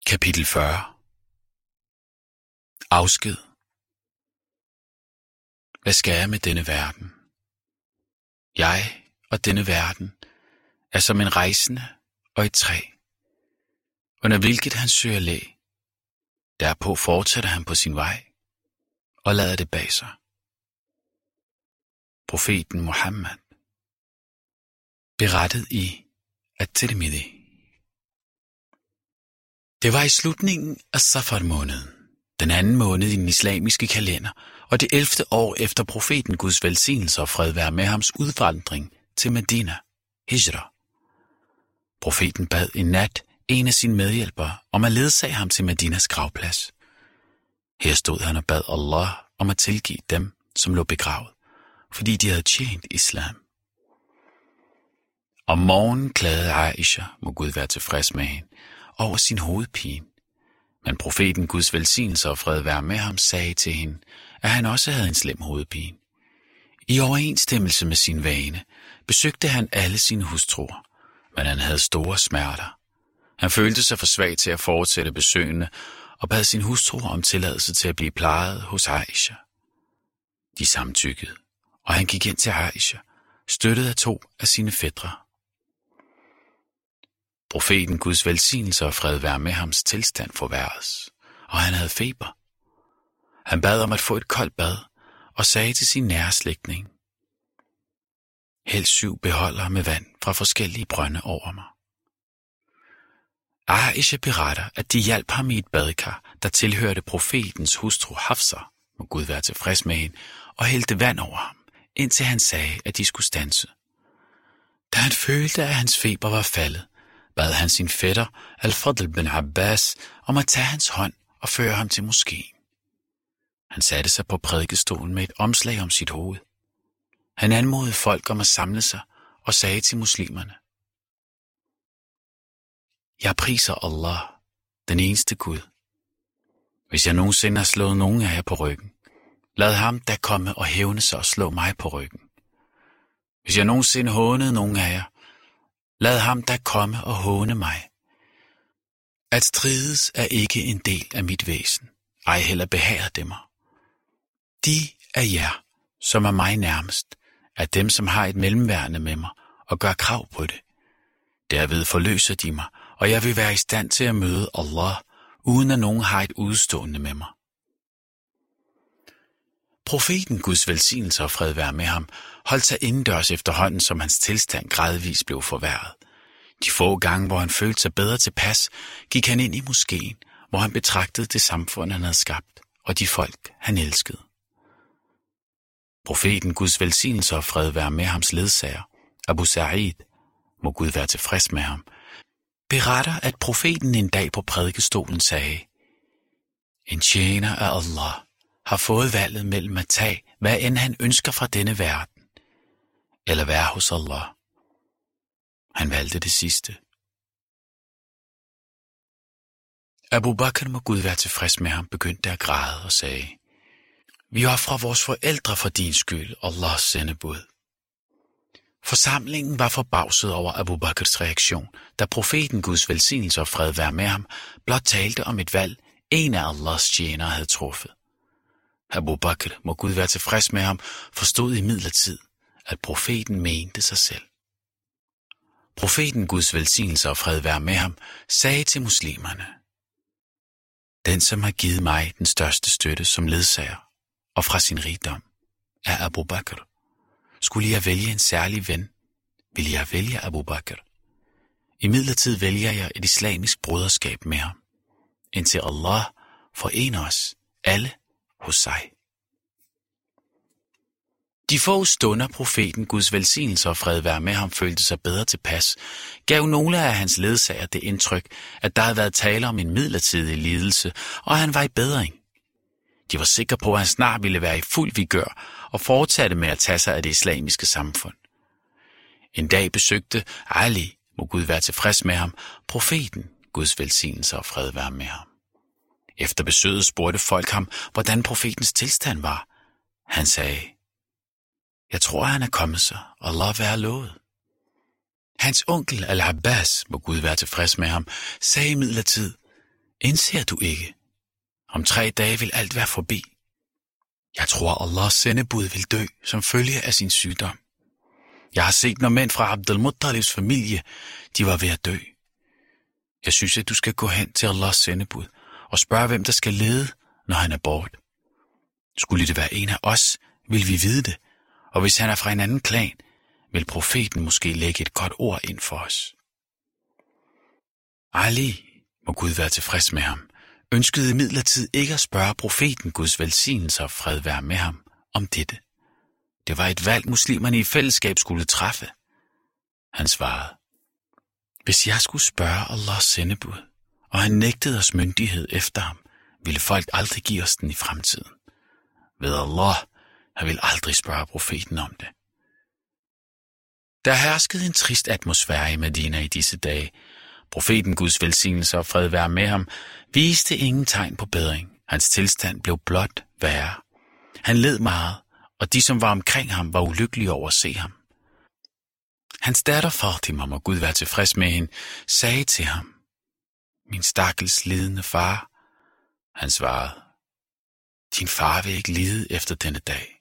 Kapitel 40. Afsked. Hvad skal jeg med denne verden? Jeg og denne verden er som en rejsende og et træ, under hvilket han søger læ. Derpå fortsætter han på sin vej og lader det bag sig. Profeten Muhammad, berettet i At-Tirmidhi. Det var i slutningen af Safar-måneden, den anden måned i den islamiske kalender, og det 11. år efter profeten Guds velsignelse og fred være med hams udvandring til Medina, Hijra. Profeten bad en nat en af sine medhjælpere om at ledsage ham til Medinas gravplads. Her stod han og bad Allah om at tilgive dem, som lå begravet, fordi de havde tjent islam. Om morgenen klagede Aisha, må Gud være tilfreds med hende, over sin hovedpine. Men profeten Guds velsignelse og fred være med ham sagde til hende, at han også havde en slem hovedpine. I overensstemmelse med sin vane besøgte han alle sine hustruer, men han havde store smerter. Han følte sig for svag til at fortsætte besøgene og bad sin hustru om tilladelse til at blive plejet hos Aisha. De samtykkede, og han gik ind til Aisha, støttet af 2 af sine fætre. Profeten Guds velsignelse og fred være med hams tilstand forværredes, og han havde feber. Han bad om at få et koldt bad og sagde til sin nære slægtning: "Hæld 7 beholdere med vand fra forskellige brønde over mig." Aisha beretter, at de hjalp ham i et badekar, der tilhørte profetens hustru Hafsa, må Gud være tilfreds med hende, og hældte vand over ham, indtil han sagde, at de skulle standse. Da han følte, at hans feber var faldet, bad han sin fætter Al-Fadl bin Abbas om at tage hans hånd og føre ham til moskeen. Han satte sig på prædikestolen med et omslag om sit hoved. Han anmodede folk om at samle sig og sagde til muslimerne: "Jeg priser Allah, den eneste Gud. Hvis jeg nogensinde har slået nogen af jer på ryggen, lad ham da komme og hævne sig og slå mig på ryggen. Hvis jeg nogensinde hånede nogen af jer, lad ham da komme og håne mig. At strides er ikke en del af mit væsen, ej heller behager det mig. De af jer, som er mig nærmest, er dem, som har et mellemværende med mig og gør krav på det. Derved forløser de mig, og jeg vil være i stand til at møde Allah, uden at nogen har et udstående med mig." Profeten Guds velsignelse og fred være med ham holdt sig indendørs efterhånden, som hans tilstand gradvist blev forværret. De få gange, hvor han følte sig bedre tilpas, gik han ind i moskeen, hvor han betragtede det samfund, han havde skabt, og de folk, han elskede. Profeten Guds velsignelse og fred være med hams ledsager, Abu Sa'id, må Gud være tilfreds med ham, beretter, at profeten en dag på prædikestolen sagde: "En tjener af Allah har fået valget mellem at tage, hvad end han ønsker fra denne verden, eller være hos Allah. Han valgte det sidste." Abu Bakr, må Gud være tilfreds med ham, begyndte at græde og sagde: "Vi ofrer vores forældre for din skyld, Allahs sendebud." Forsamlingen var forbavset over Abu Bakrs reaktion, da profeten Guds velsignelse og fred være med ham blot talte om et valg, en af Allahs tjenere havde truffet. Abu Bakr, må Gud være tilfreds med ham, forstod imidlertid, at profeten mente sig selv. Profeten Guds velsignelse og fred være med ham sagde til muslimerne: "Den, som har givet mig den største støtte som ledsager og fra sin rigdom, er Abu Bakr. Skulle jeg vælge en særlig ven, ville jeg vælge Abu Bakr. Imidlertid vælger jeg et islamisk broderskab med ham, indtil Allah forener os alle hos sig." De få stunder profeten Guds velsignelse og fred være med ham følte sig bedre tilpas, gav nogle af hans ledsager det indtryk, at der havde været tale om en midlertidig lidelse, og han var i bedring. De var sikre på, at han snart ville være i fuld vigør og fortsatte med at tage sig af det islamiske samfund. En dag besøgte Ali, må Gud være tilfreds med ham, profeten Guds velsignelse og fred være med ham. Efter besøget spurgte folk ham, hvordan profetens tilstand var. Han sagde: "Jeg tror, han er kommet sig, og Allah være lovet." Hans onkel Al-Abbas, må Gud være tilfreds med ham, sagde imidlertid: Indser du ikke? Om 3 dage vil alt være forbi. Jeg tror, Allahs sendebud vil dø som følge af sin sygdom. Jeg har set, når mænd fra Abd al-Muttalibs familie, de var ved at dø. Jeg synes, at du skal gå hen til Allahs sendebud og spørge, hvem der skal lede, når han er bort. Skulle det være en af os, vil vi vide det, og hvis han er fra en anden klan, vil profeten måske lægge et godt ord ind for os. Ali, må Gud være tilfreds med ham, ønskede imidlertid ikke at spørge profeten Guds velsignelse og fred være med ham om dette. Det var et valg, muslimerne i fællesskab skulle træffe. Han svarede, hvis jeg skulle spørge Allahs sendebud, og han nægtede os myndighed efter ham, ville folk aldrig give os den i fremtiden. Ved Allah, jeg vil aldrig spørge profeten om det. Der herskede en trist atmosfære i Medina i disse dage. Profeten Guds velsignelse og fred være med ham viste ingen tegn på bedring. Hans tilstand blev blot værre. Han led meget, og de, som var omkring ham, var ulykkelige over at se ham. Hans datter Fatima, må Gud være tilfreds med hende, sagde til ham, min stakkels lidende far. Han svarede, din far vil ikke lide efter denne dag.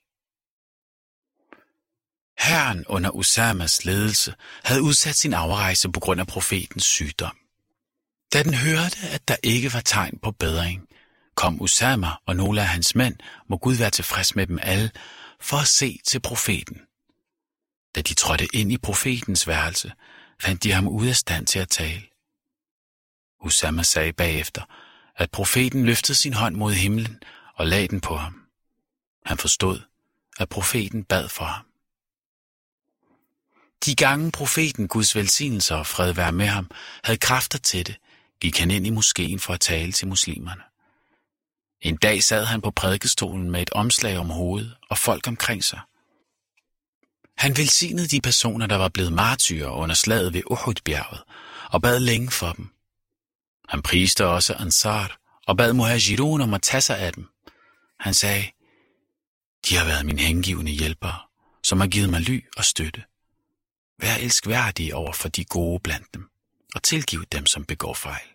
Hæren under Usamas ledelse havde udsat sin afrejse på grund af profetens sygdom. Da den hørte, at der ikke var tegn på bedring, kom Usama og nogle af hans mænd, må Gud være tilfreds med dem alle, for at se til profeten. Da de trådte ind i profetens værelse, fandt de ham ude af stand til at tale. Usama sagde bagefter, at profeten løftede sin hånd mod himlen og lagde den på ham. Han forstod, at profeten bad for ham. De gange profeten Guds velsignelse og fred være med ham havde kræfter til det, gik han ind i moskeen for at tale til muslimerne. En dag sad han på prædikestolen med et omslag om hovedet og folk omkring sig. Han velsignede de personer, der var blevet martyrer under slaget ved Uhud-bjerget, og bad længe for dem. Han priste også Ansar og bad Muhajirun om at tage sig af dem. Han sagde, de har været mine hengivne hjælpere, som har givet mig ly og støtte. Vær elskværdige over for de gode blandt dem, og tilgiv dem, som begår fejl.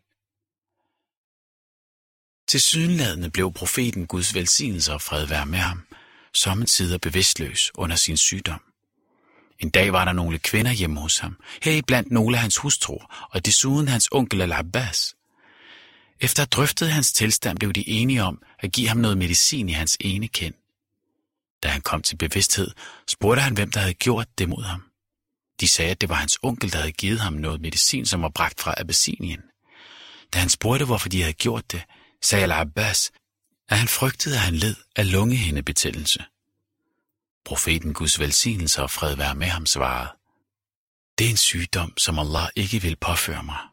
Tilsyneladende blev profeten Guds velsignelse og fred være med ham, sommetider bevidstløs under sin sygdom. En dag var der nogle kvinder hjemme hos ham, heriblandt nogle af hans hustruer, og desuden hans onkel Al-Abbas. Efter at drøftet hans tilstand blev de enige om at give ham noget medicin i hans ene kind. Da han kom til bevidsthed, spurgte han, hvem der havde gjort det mod ham. De sagde, at det var hans onkel, der havde givet ham noget medicin, som var bragt fra Abyssinien. Da han spurgte, hvorfor de havde gjort det, sagde Al-Abbas, at han frygtede, at han led af lungehindebetændelse. Profeten Guds velsignelse og fred være med ham svarede, det er en sygdom, som Allah ikke vil påføre mig.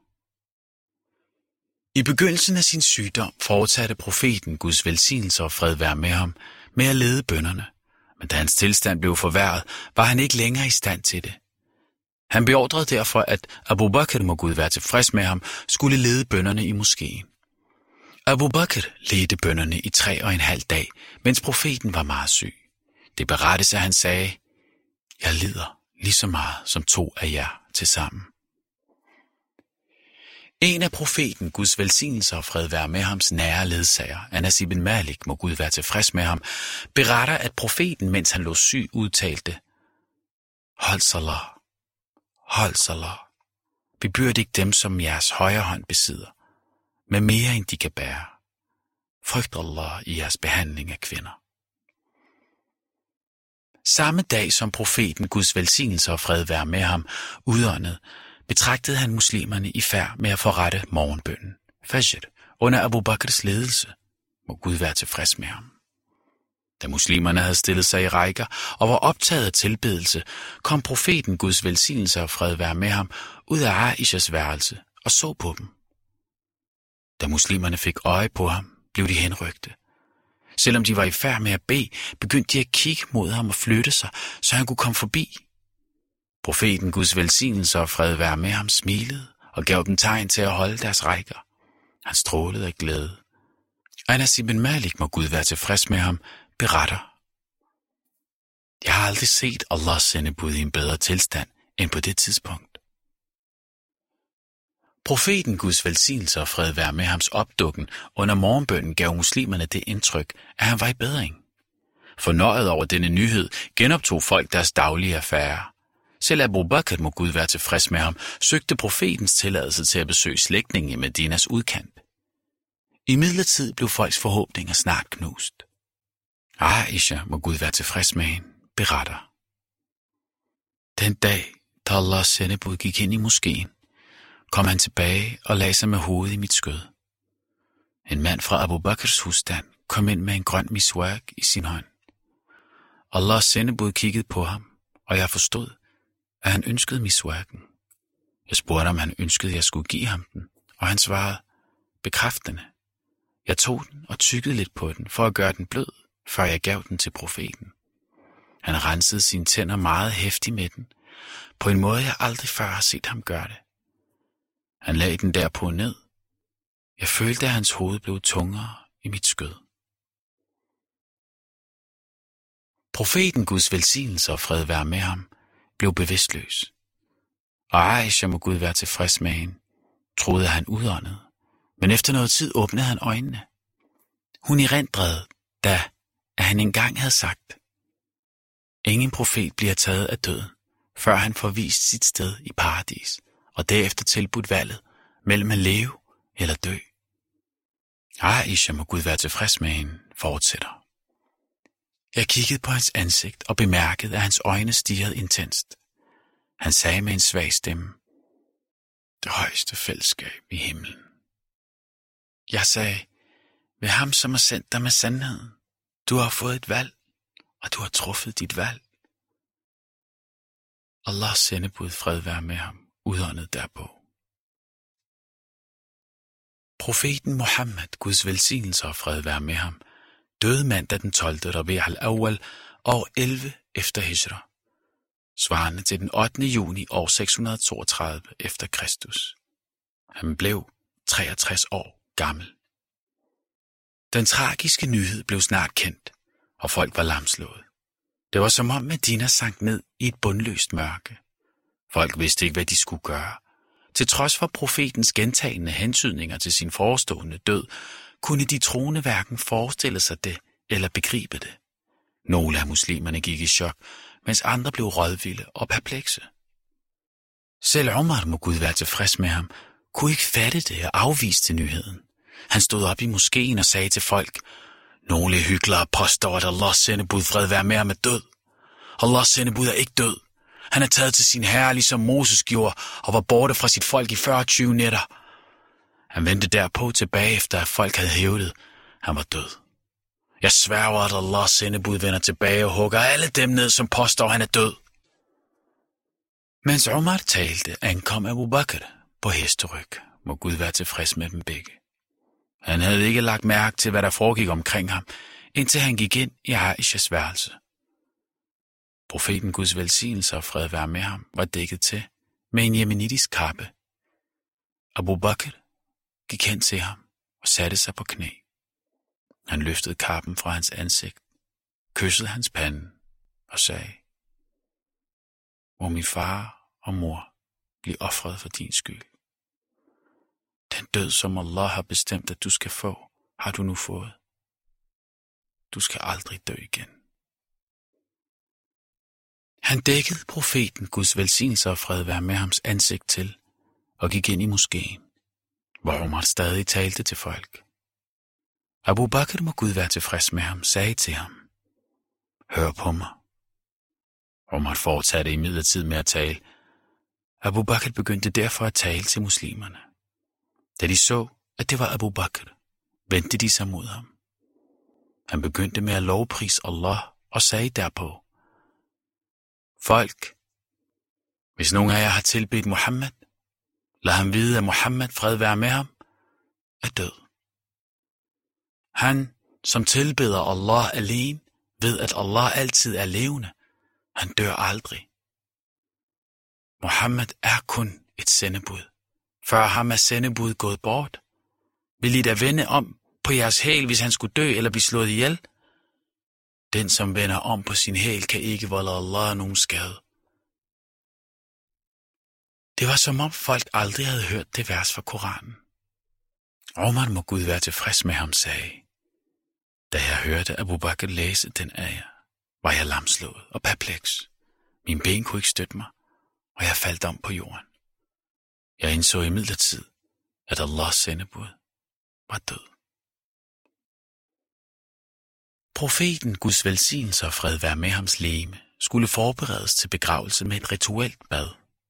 I begyndelsen af sin sygdom fortsatte profeten Guds velsignelse og fred være med ham med at lede bønnerne, men da hans tilstand blev forværret, var han ikke længere i stand til det. Han beordrede derfor, at Abu Bakr, må Gud være tilfreds med ham, skulle lede bønnerne i moskeen. Abu Bakr ledte bønnerne i 3,5 dag, mens profeten var meget syg. Det berettes, at han sagde, jeg lider lige så meget som 2 af jer til sammen. En af profeten Guds velsignelse og fred være med hams nære ledsager, Anas ibn Malik, må Gud være tilfreds med ham, beretter, at profeten, mens han lå syg, udtalte, hold salah, hold salah, bebyrd ikke dem, som jeres højre hånd besidder, med mere end de kan bære. Frygt Allah i jeres behandling af kvinder. Samme dag som profeten Guds velsignelse og fred være med ham udåndede, betragtede han muslimerne i færd med at forrette morgenbønnen, Fajr, under Abu Bakrs ledelse, må Gud være tilfreds med ham. Da muslimerne havde stillet sig i rækker og var optaget af tilbedelse, kom profeten Guds velsignelse og fred være med ham ud af Aishas værelse og så på dem. Da muslimerne fik øje på ham, blev de henrygte. Selvom de var i færd med at bede, begyndte de at kigge mod ham og flytte sig, så han kunne komme forbi. Profeten Guds velsignelse og fred være med ham smilede og gav dem tegn til at holde deres rækker. Han strålede af glæde. Anas ibn Malik, må Gud være tilfreds med ham, beretter. Jeg har aldrig set Allahs sendebud i en bedre tilstand end på det tidspunkt. Profeten Guds velsignelse og fred være med hans opdukken under morgenbønnen gav muslimerne det indtryk, at han var i bedring. Fornøjet over denne nyhed genoptog folk deres daglige affærer. Selv Abu Bakr, må Gud være tilfreds med ham, søgte profetens tilladelse til at besøge slægtninge i Medinas udkant. Imidlertid blev folks forhåbninger snart knust. Aisha, må Gud være tilfreds med hende, beretter: Den dag, da Allahs sendebud gik ind i moskeen, kom han tilbage og lagde sig med hovedet i mit skød. En mand fra Abu Bakrs husstand kom ind med en grøn miswak i sin hånd. Allahs sendebud kiggede på ham, og jeg forstod, at han ønskede miswaken. Jeg spurgte, om han ønskede, at jeg skulle give ham den, og han svarede bekræftende. Jeg tog den og tyggede lidt på den, for at gøre den blød, før jeg gav den til profeten. Han rensede sine tænder meget heftigt med den, på en måde, jeg aldrig før har set ham gøre det. Han lagde den derpå ned. Jeg følte, at hans hoved blev tungere i mit skød. Profeten Guds velsignelse og fred være med ham, blev bevidstløs. Og Aisha, må Gud være tilfreds med hende, troede, at han udåndede. Men efter noget tid åbnede han øjnene. Hun erindrede, at han engang havde sagt: Ingen profet bliver taget af døden, før han får vist sit sted i paradis, og derefter tilbudt valget mellem at leve eller dø. Aisha, må Gud være tilfreds med hende, fortsætter: Jeg kiggede på hans ansigt og bemærkede, at hans øjne stirrede intenst. Han sagde med en svag stemme: Det højeste fællesskab i himlen. Jeg sagde: Ved ham, som har sendt dig med sandheden. Du har fået et valg, og du har truffet dit valg. Allahs sendebud, fred være med ham, udåndede derpå. Profeten Muhammed, Guds velsignelse og fred være med ham, døde mandag den 12. Rabi' al-Awwal år 11 efter Hijra, svarende til den 8. juni år 632 efter Kristus. Han blev 63 år gammel. Den tragiske nyhed blev snart kendt, og folk var lamslået. Det var som om Medina sank ned i et bundløst mørke. Folk vidste ikke, hvad de skulle gøre. Til trods for profetens gentagende hentydninger til sin forestående død, kunne de troende hverken forestille sig det eller begribe det. Nogle af muslimerne gik i chok, mens andre blev rådvilde og perplekse. Selv Umar, må Gud være tilfreds med ham, kunne ikke fatte det og afviste nyheden. Han stod op i moskeen og sagde til folk: Nogle hyklere påstår, at Allahs sendebud, fred være med ham, er død. Allahs sendebud er ikke død. Han er taget til sin herre, ligesom Moses gjorde, og var borte fra sit folk i 40 nætter. Han vendte derpå tilbage, efter at folk havde hævdet, han var død. Jeg sværger, at Allahs sendebud vender tilbage og hugger alle dem ned, som påstår, han er død. Mens Umar talte, ankom Abu Bakr på hesteryg, må Gud være tilfreds med dem begge. Han havde ikke lagt mærke til, hvad der foregik omkring ham, indtil han gik ind i Aishas værelse. Profeten Guds velsignelse og fred være med ham var dækket til med en jemenitisk kappe. Abu Bakr gik hen til ham og satte sig på knæ. Han løftede kappen fra hans ansigt, kyssede hans pande og sagde: Må min far og mor blive ofret for din skyld. Den død, som Allah har bestemt, at du skal få, har du nu fået. Du skal aldrig dø igen. Han dækkede profeten Guds velsignelse og fred være med hans ansigt til og gik ind i moskeen, hvor Umar stadig talte til folk. Abu Bakr, må Gud være tilfreds med ham, sagde til ham: Hør på mig. Umar fortsatte imidlertid med at tale. Abu Bakr begyndte derfor at tale til muslimerne. Da de så, at det var Abu Bakr, vendte de sig mod ham. Han begyndte med at lovprise Allah og sagde derpå: Folk, hvis nogen af jer har tilbedt Muhammed, lad ham vide, at Muhammed, fred være med ham, er død. Han, som tilbeder Allah alene, ved, at Allah altid er levende. Han dør aldrig. Muhammed er kun et sendebud. Før ham er sendebud gået bort. Vil I da vende om på jeres hæl, hvis han skulle dø eller blive slået ihjel? Den, som vender om på sin hæl, kan ikke volde Allah nogen skade. Det var som om folk aldrig havde hørt det vers fra Koranen. Omar, må Gud være tilfreds med ham, sagde: Da jeg hørte Abu Bakr læse den ayah, var jeg lamslået og perpleks. Min ben kunne ikke støtte mig, og jeg faldt om på jorden. Jeg indså imidlertid, at Allahs sendebud var død. Profeten, Guds velsignelse og fred være med hans legeme, skulle forberedes til begravelse med et rituelt bad.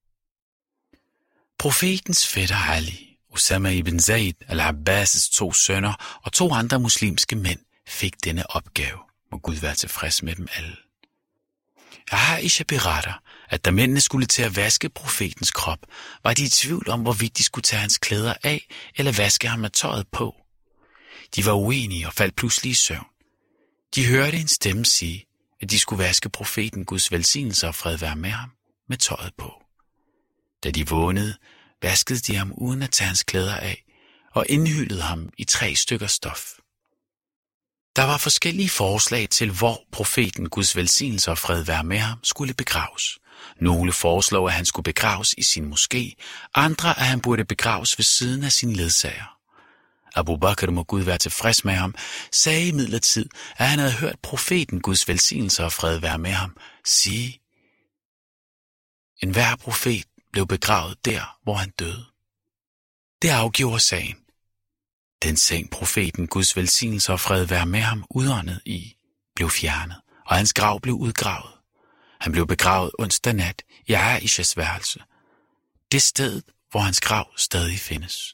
Profetens fætter Ali, Usama ibn Zaid al-Abbas' 2 sønner og 2 andre muslimske mænd fik denne opgave. Må Gud være tilfreds med dem alle. Aisha beretter, at da mændene skulle til at vaske profetens krop, var de i tvivl om, hvorvidt de skulle tage hans klæder af eller vaske ham med tøjet på. De var uenige og faldt pludselig i søvn. De hørte en stemme sige, at de skulle vaske profeten, Guds velsignelse og fred være med ham, med tøjet på. Da de vågnede, vaskede de ham uden at tage hans klæder af og indhyldede ham i 3 stykker stof. Der var forskellige forslag til, hvor profeten, Guds velsignelse og fred være med ham, skulle begraves. Nogle foreslog, at han skulle begraves i sin moské, andre, at han burde begraves ved siden af sin ledsager. Abu Bakr, må Gud være tilfreds med ham, sagde imidlertid, at han havde hørt profeten, Guds velsignelse og fred være med ham, sige: Enhver profet blev begravet der, hvor han døde. Det afgjorde sagen. Den seng profeten, Guds velsignelse og fred være med ham, udåndet i, blev fjernet, og hans grav blev udgravet. Han blev begravet onsdag nat i Aishas værelse, det sted, hvor hans grav stadig findes.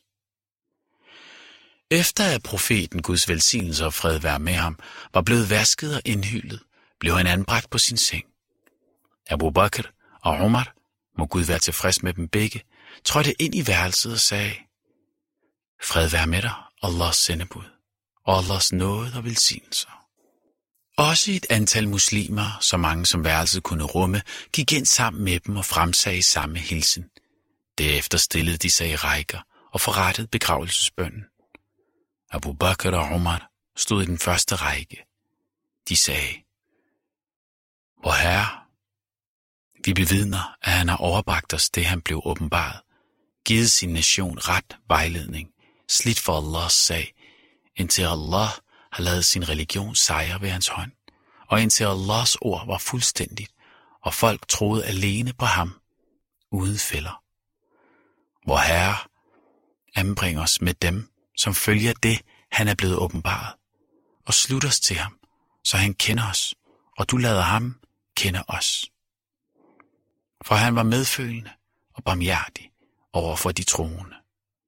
Efter at profeten, Guds velsignelse og fred være med ham, var blevet vasket og indhyldet, blev han anbragt på sin seng. Abu Bakr og Omar, må Gud være tilfreds med dem begge, trådte ind i værelset og sagde: Fred være med dig, Allahs sendebud, og Allahs nåde og velsignelser. Også et antal muslimer, så mange som værelset kunne rumme, gik ind sammen med dem og fremsagde samme hilsen. Derefter stillede de sig i rækker og forrettede begravelsesbønnen. Abu Bakr og Omar stod i den første række. De sagde: Vor Herre, vi bevidner, at han har overbragt os det, han blev åbenbaret, givet sin nation ret vejledning, slidt for Allahs sag, indtil Allah har ladet sin religion sejre ved hans hånd, og indtil Allahs ord var fuldstændigt, og folk troede alene på ham, uden fælder. Vor Herre, anbring os med dem, som følger det, han er blevet åbenbaret, og slut os til ham, så han kender os, og du lader ham kende os. For han var medfølende og barmhjertig over for de troende.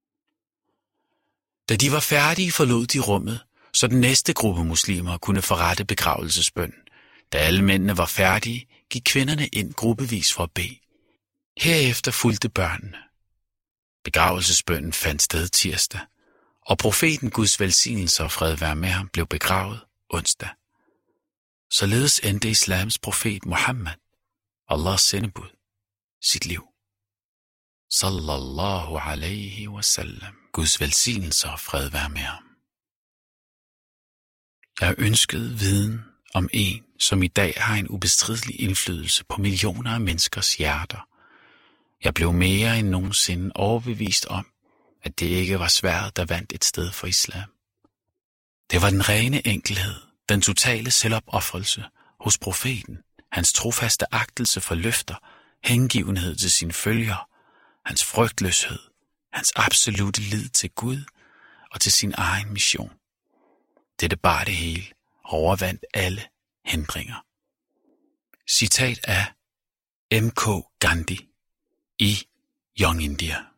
Da de var færdige, forlod de rummet, så den næste gruppe muslimer kunne forrette begravelsesbønnen. Da alle mændene var færdige, gik kvinderne ind gruppevis for at bede. Herefter fulgte børnene. Begravelsesbønnen fandt sted tirsdag, og profeten, Guds velsignelse og fred være med ham, blev begravet onsdag. Således endte islams profet Muhammad, Allahs sendebud, sit liv. Sallallahu alaihi wasallam. Guds velsignelse og fred være med ham. Jeg ønskede viden om en, som i dag har en ubestridelig indflydelse på millioner af menneskers hjerter. Jeg blev mere end nogensinde overbevist om, at det ikke var sværet, der vandt et sted for islam. Det var den rene enkelhed, den totale selvopoffrelse hos profeten, hans trofaste agtelse for løfter, hengivenhed til sine følgere, hans frygtløshed, hans absolute lid til Gud og til sin egen mission. Dette bar det hele og overvandt alle hindringer. Citat af M.K. Gandhi i Young India.